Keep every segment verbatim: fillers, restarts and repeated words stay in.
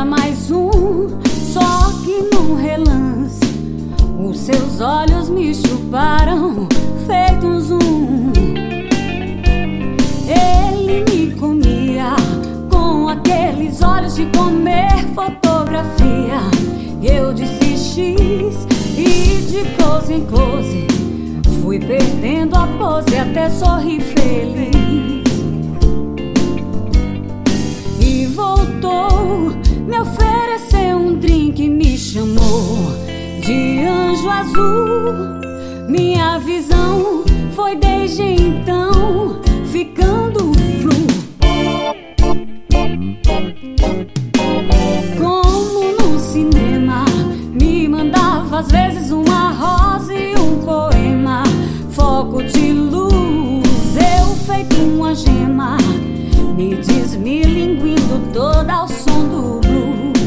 era mais um, só que num relance os seus olhos me chuparam feito um zoom. Ele me comia com aqueles olhos de comer fotografia. Eu disse X e de close em close fui perdendo a pose até sorrir feliz. E voltou, me ofereceu um drink, me chamou de anjo azul. Minha visão foi desde então ficando flu. Como no cinema, me mandava às vezes uma rosa e um poema. Foco de luz, eu feito uma gema, me desmilinguindo toda ao som do blues.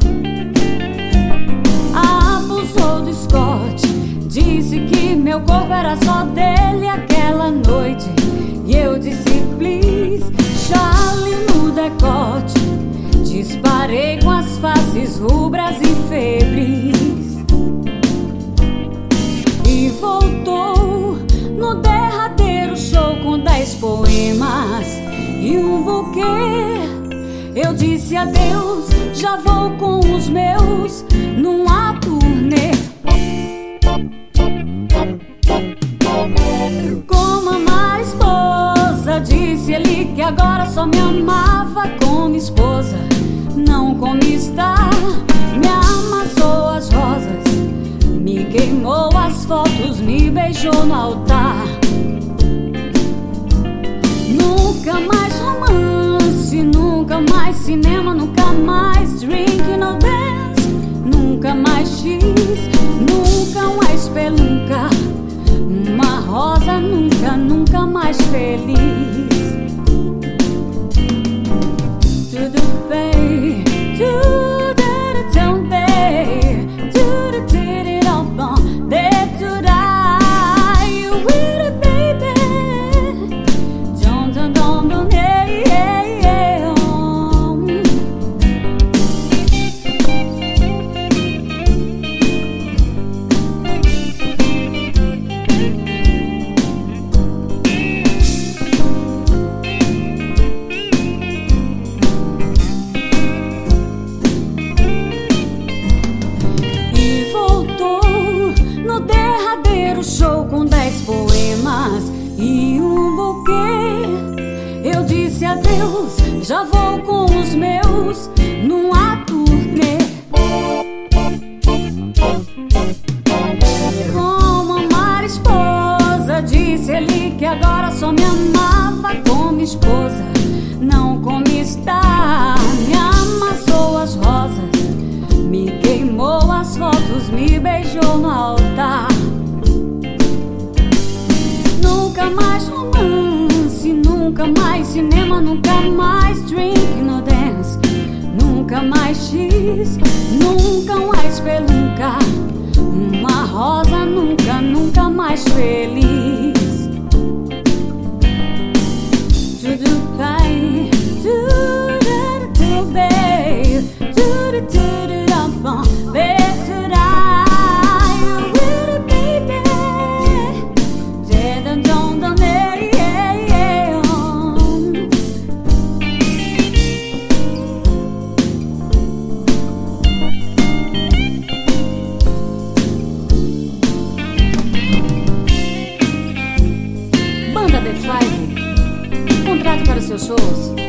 Abusou do Scott, disse que meu corpo era só dele aquela noite. E eu disse please, Charlie no decote. Disparei com as faces rubras e febris. E voltou no derradeiro show com dez poemas e um buquê. Eu disse adeus, já vou com os meus numa turnê. Como amar a esposa, disse ele que agora só me amava como esposa, não como está. Me amassou as rosas, me queimou as fotos, me beijou no altar. Nunca mais romance, nunca mais cinema, nunca mais drink no dance, nunca mais X, nunca uma espelunca, uma rosa, nunca, nunca mais feliz. Tudo bem, tudo tão bem, tudo tiro tão bom, de tudo aí, with it baby, don't don't don't don't hey hey hey oh. Show com dez poemas e um buquê. Eu disse adeus, já vou com os meus numa turnê. Como amar a esposa, disse ele que agora só me amava como esposa, não como está. Me amassou as rosas, me queimou as fotos, me beijou no altar. Nunca mais romance, nunca mais cinema, nunca mais drink no dance, nunca mais X, nunca uma espelunca, uma rosa, nunca, nunca mais feliz. Tudo bem, tudo tudo bem, tudo tudo bom, tudo contrato para os seus shows